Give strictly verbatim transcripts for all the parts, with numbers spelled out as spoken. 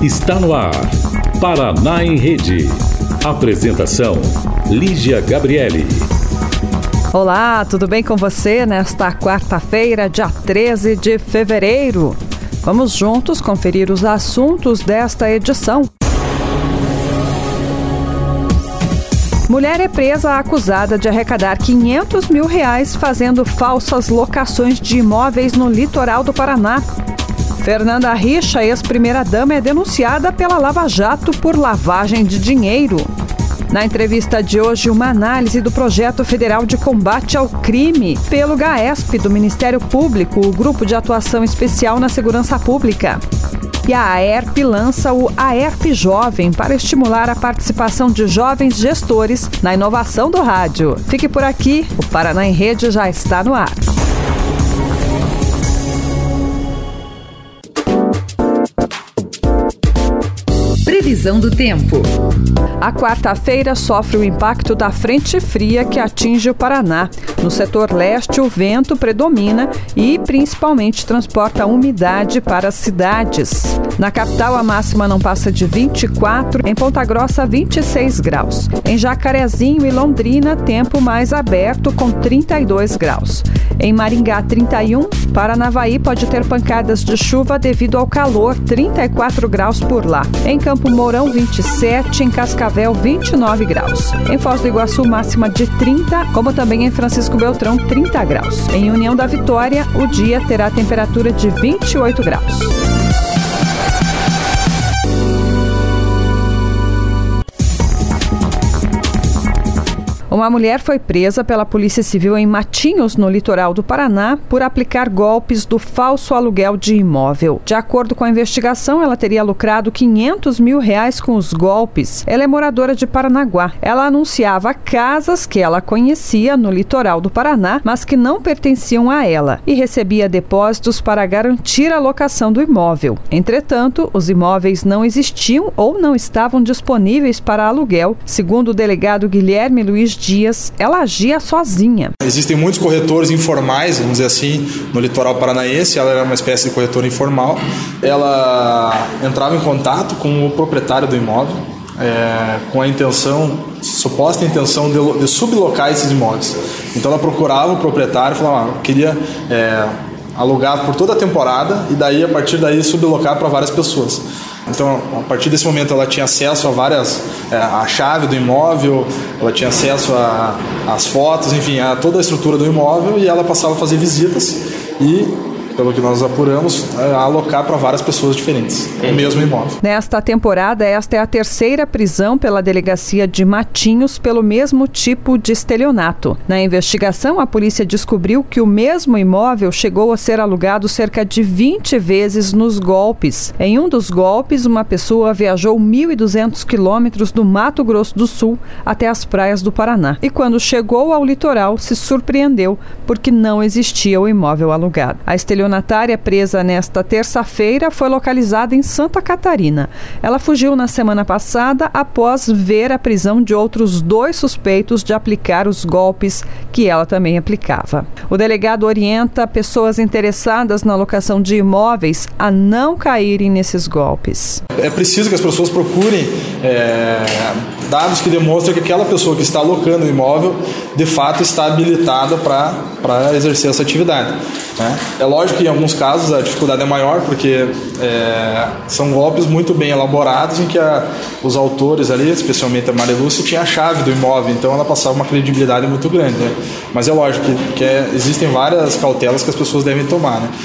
Está no ar, Paraná em Rede. Apresentação, Lígia Gabriele. Olá, tudo bem com você nesta quarta-feira, dia treze de fevereiro? Vamos juntos conferir os assuntos desta edição. Mulher é presa acusada de arrecadar quinhentos mil reais fazendo falsas locações de imóveis no litoral do Paraná. Fernanda Richa, ex-primeira-dama, é denunciada pela Lava Jato por lavagem de dinheiro. Na entrevista de hoje, uma análise do projeto federal de combate ao crime pelo GAESP do Ministério Público, o Grupo de Atuação Especial na Segurança Pública. E a AERP lança o AERP Jovem para estimular a participação de jovens gestores na inovação do rádio. Fique por aqui, o Paraná em Rede já está no ar. Previsão do tempo. A quarta-feira sofre o impacto da frente fria que atinge o Paraná. No setor leste, o vento predomina e, principalmente, transporta umidade para as cidades. Na capital, a máxima não passa de vinte e quatro, em Ponta Grossa, vinte e seis graus. Em Jacarezinho e Londrina, tempo mais aberto, com trinta e dois graus. Em Maringá, trinta e um. Paranavaí pode ter pancadas de chuva devido ao calor, trinta e quatro graus por lá. Em Campo Mourão, vinte e sete. Em Cascavel, vinte e nove graus. Em Foz do Iguaçu, máxima de trinta, como também em Francisco Beltrão, trinta graus. Em União da Vitória, o dia terá temperatura de vinte e oito graus. Uma mulher foi presa pela Polícia Civil em Matinhos, no litoral do Paraná, por aplicar golpes do falso aluguel de imóvel. De acordo com a investigação, ela teria lucrado quinhentos mil reais com os golpes. Ela é moradora de Paranaguá. Ela anunciava casas que ela conhecia no litoral do Paraná, mas que não pertenciam a ela, e recebia depósitos para garantir a locação do imóvel. Entretanto, os imóveis não existiam ou não estavam disponíveis para aluguel. Segundo o delegado Guilherme Luiz Dias, ela agia sozinha. Existem muitos corretores informais, vamos dizer assim, no litoral paranaense. Ela era uma espécie de corretora informal. Ela entrava em contato com o proprietário do imóvel, é, com a intenção, suposta intenção de, de sublocar esses imóveis. Então ela procurava o proprietário e falava, ah, eu queria é, alugar por toda a temporada e daí, a partir daí, sublocar para várias pessoas. Então, a partir desse momento, ela tinha acesso a várias, é, a chave do imóvel, ela tinha acesso às fotos, enfim, a toda a estrutura do imóvel, e ela passava a fazer visitas e, pelo que nós apuramos, a alocar para várias pessoas diferentes, o mesmo imóvel. Nesta temporada, esta é a terceira prisão pela delegacia de Matinhos pelo mesmo tipo de estelionato. Na investigação, a polícia descobriu que o mesmo imóvel chegou a ser alugado cerca de vinte vezes nos golpes. Em um dos golpes, uma pessoa viajou mil e duzentos quilômetros do Mato Grosso do Sul até as praias do Paraná. E quando chegou ao litoral, se surpreendeu porque não existia o imóvel alugado. A estelionatária estelionatária presa nesta terça-feira foi localizada em Santa Catarina. Ela fugiu na semana passada após ver a prisão de outros dois suspeitos de aplicar os golpes que ela também aplicava. O delegado orienta pessoas interessadas na locação de imóveis a não caírem nesses golpes. É preciso que as pessoas procurem é, dados que demonstrem que aquela pessoa que está alocando o imóvel de fato está habilitada para exercer essa atividade, né? É lógico que em alguns casos a dificuldade é maior porque é, são golpes muito bem elaborados em que a, os autores ali, especialmente a Maria Lúcia, tinha a chave do imóvel, então ela passava uma credibilidade muito grande, né? Mas é lógico que, que é, existem várias cautelas que as pessoas devem tomar, né?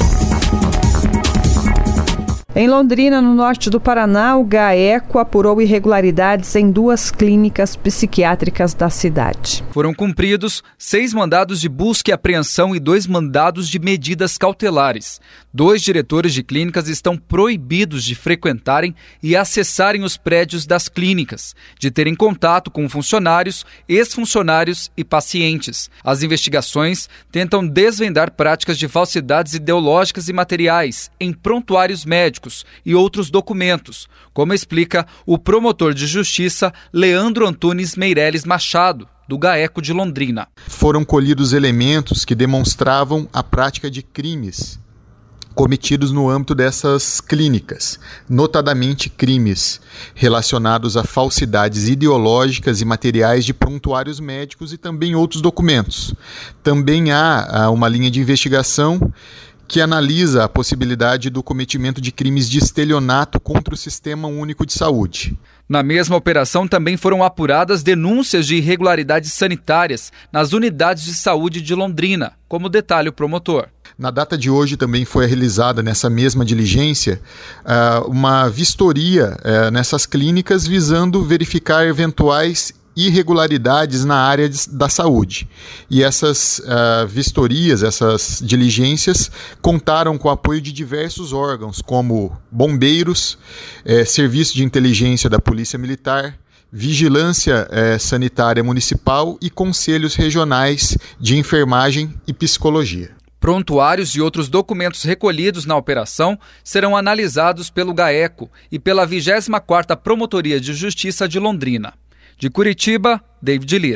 Em Londrina, no norte do Paraná, o GAECO apurou irregularidades em duas clínicas psiquiátricas da cidade. Foram cumpridos seis mandados de busca e apreensão e dois mandados de medidas cautelares. Dois diretores de clínicas estão proibidos de frequentarem e acessarem os prédios das clínicas, de terem contato com funcionários, ex-funcionários e pacientes. As investigações tentam desvendar práticas de falsidades ideológicas e materiais em prontuários médicos e outros documentos, como explica o promotor de justiça Leandro Antunes Meireles Machado, do GAECO de Londrina. Foram colhidos elementos que demonstravam a prática de crimes cometidos no âmbito dessas clínicas, notadamente crimes relacionados a falsidades ideológicas e materiais de prontuários médicos e também outros documentos. Também há uma linha de investigação que analisa a possibilidade do cometimento de crimes de estelionato contra o Sistema Único de Saúde. Na mesma operação também foram apuradas denúncias de irregularidades sanitárias nas unidades de saúde de Londrina, como detalha o promotor. Na data de hoje também foi realizada nessa mesma diligência uma vistoria nessas clínicas visando verificar eventuais irregularidades na área de, da saúde. E essas uh, vistorias, essas diligências contaram com o apoio de diversos órgãos, como bombeiros, eh, serviço de inteligência da Polícia Militar, vigilância eh, sanitária municipal e conselhos regionais de enfermagem e psicologia. Prontuários e outros documentos recolhidos na operação serão analisados pelo GAECO e pela vigésima quarta Promotoria de Justiça de Londrina. De Curitiba, David Lira.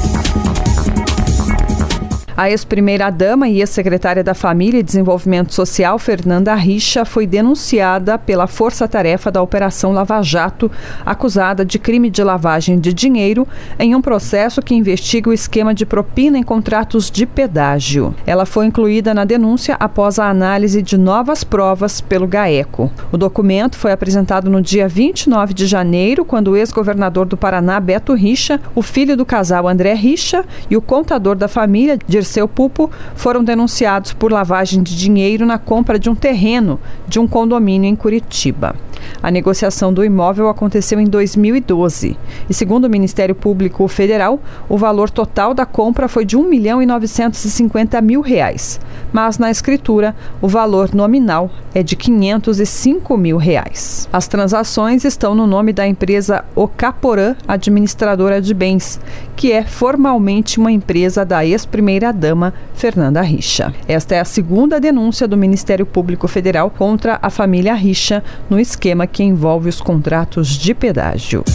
A ex-primeira-dama e ex-secretária da Família e Desenvolvimento Social, Fernanda Richa, foi denunciada pela Força-Tarefa da Operação Lava Jato, acusada de crime de lavagem de dinheiro em um processo que investiga o esquema de propina em contratos de pedágio. Ela foi incluída na denúncia após a análise de novas provas pelo GAECO. O documento foi apresentado no dia vinte e nove de janeiro, quando o ex-governador do Paraná, Beto Richa, o filho do casal André Richa e o contador da família, Dirceu Pupo, foram denunciados por lavagem de dinheiro na compra de um terreno de um condomínio em Curitiba. A negociação do imóvel aconteceu em dois mil e doze e, segundo o Ministério Público Federal, o valor total da compra foi de um milhão e novecentos e cinquenta mil reais, mas na escritura o valor nominal é de quinhentos e cinco mil reais. As transações estão no nome da empresa Ocaporã Administradora de Bens, que é formalmente uma empresa da ex-primeira-dama Fernanda Richa. Esta é a segunda denúncia do Ministério Público Federal contra a família Richa no esquema que envolve os contratos de pedágio.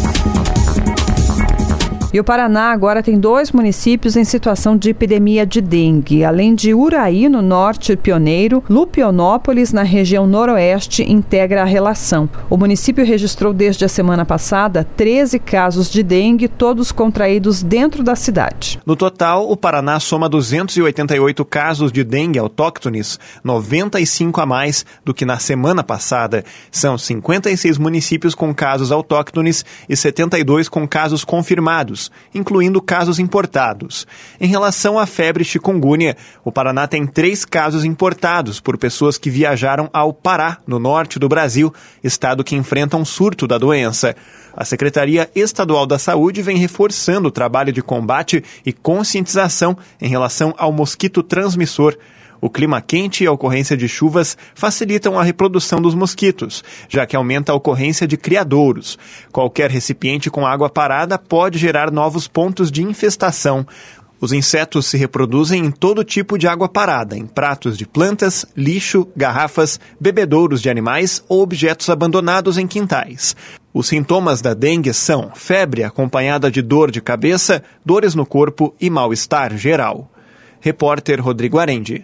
E o Paraná agora tem dois municípios em situação de epidemia de dengue. Além de Uraí, no norte pioneiro, Lupionópolis, na região noroeste, integra a relação. O município registrou desde a semana passada treze casos de dengue, todos contraídos dentro da cidade. No total, o Paraná soma duzentos e oitenta e oito casos de dengue autóctones, noventa e cinco a mais do que na semana passada. São cinquenta e seis municípios com casos autóctones e setenta e dois com casos confirmados, incluindo casos importados. Em relação à febre chikungunya, o Paraná tem três casos importados por pessoas que viajaram ao Pará, no norte do Brasil, estado que enfrenta um surto da doença. A Secretaria Estadual da Saúde vem reforçando o trabalho de combate e conscientização em relação ao mosquito transmissor. O clima quente e a ocorrência de chuvas facilitam a reprodução dos mosquitos, já que aumenta a ocorrência de criadouros. Qualquer recipiente com água parada pode gerar novos pontos de infestação. Os insetos se reproduzem em todo tipo de água parada, em pratos de plantas, lixo, garrafas, bebedouros de animais ou objetos abandonados em quintais. Os sintomas da dengue são febre acompanhada de dor de cabeça, dores no corpo e mal-estar geral. Repórter Rodrigo Arendi.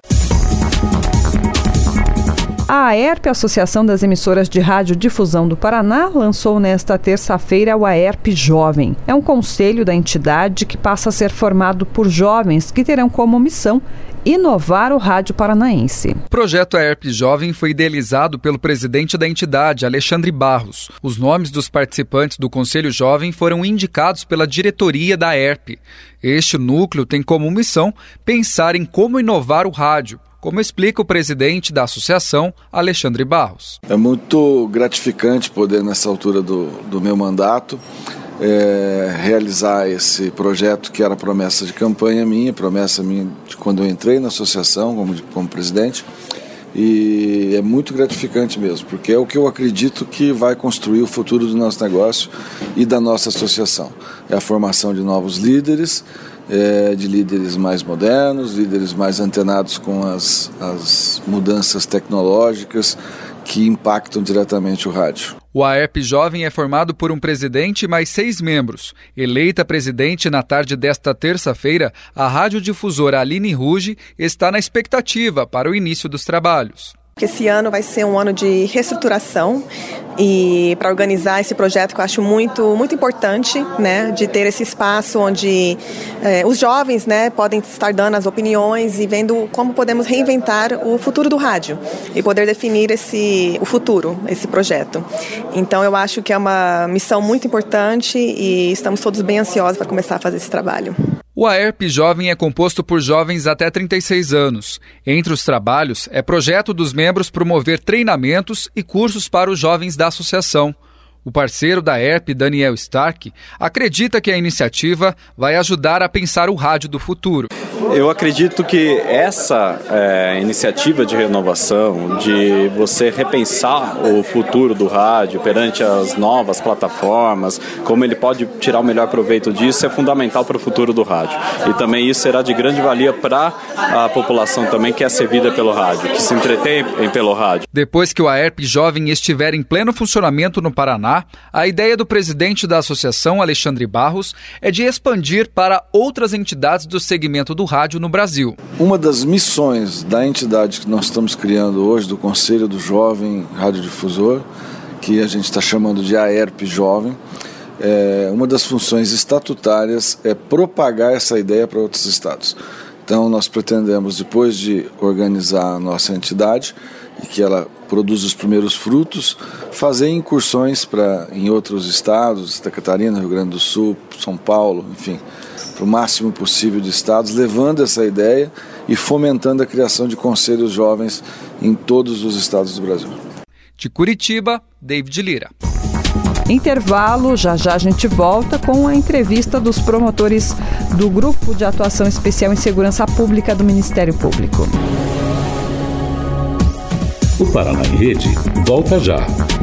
A AERP, Associação das Emissoras de Radiodifusão do Paraná, lançou nesta terça-feira o AERP Jovem. É um conselho da entidade que passa a ser formado por jovens que terão como missão inovar o rádio paranaense. O projeto AERP Jovem foi idealizado pelo presidente da entidade, Alexandre Barros. Os nomes dos participantes do Conselho Jovem foram indicados pela diretoria da AERP. Este núcleo tem como missão pensar em como inovar o rádio, como explica o presidente da associação, Alexandre Barros. É muito gratificante poder, nessa altura do, do meu mandato, é, realizar esse projeto que era promessa de campanha minha, promessa minha de quando eu entrei na associação como, como presidente. E é muito gratificante mesmo, porque é o que eu acredito que vai construir o futuro do nosso negócio e da nossa associação. É a formação de novos líderes, É, de líderes mais modernos, líderes mais antenados com as, as mudanças tecnológicas que impactam diretamente o rádio. O AERP Jovem é formado por um presidente e mais seis membros. Eleita presidente na tarde desta terça-feira, a radiodifusora Aline Ruge está na expectativa para o início dos trabalhos. Esse ano vai ser um ano de reestruturação e para organizar esse projeto que eu acho muito, muito importante, né, de ter esse espaço onde eh, os jovens, né, podem estar dando as opiniões e vendo como podemos reinventar o futuro do rádio e poder definir esse, o futuro, esse projeto. Então eu acho que é uma missão muito importante e estamos todos bem ansiosos para começar a fazer esse trabalho. O AERP Jovem é composto por jovens até trinta e seis anos. Entre os trabalhos, é projeto dos membros promover treinamentos e cursos para os jovens da associação. O parceiro da AERP, Daniel Stark, acredita que a iniciativa vai ajudar a pensar o rádio do futuro. Eu acredito que essa é, iniciativa de renovação, de você repensar o futuro do rádio perante as novas plataformas, como ele pode tirar o melhor proveito disso, é fundamental para o futuro do rádio. E também isso será de grande valia para a população também que é servida pelo rádio, que se entretém pelo rádio. Depois que o AERP Jovem estiver em pleno funcionamento no Paraná, a ideia do presidente da associação, Alexandre Barros, é de expandir para outras entidades do segmento do rádio no Brasil. Uma das missões da entidade que nós estamos criando hoje, do Conselho do Jovem Radiodifusor, que a gente está chamando de AERP Jovem, é, uma das funções estatutárias é propagar essa ideia para outros estados. Então nós pretendemos, depois de organizar a nossa entidade e que ela produz os primeiros frutos, fazer incursões pra, em outros estados, Santa Catarina, Rio Grande do Sul, São Paulo, enfim, para o máximo possível de estados, levando essa ideia e fomentando a criação de conselhos jovens em todos os estados do Brasil. De Curitiba, David Lira. Intervalo, já já a gente volta com a entrevista dos promotores do Grupo de Atuação Especial em Segurança Pública do Ministério Público. O Paraná em Rede volta já.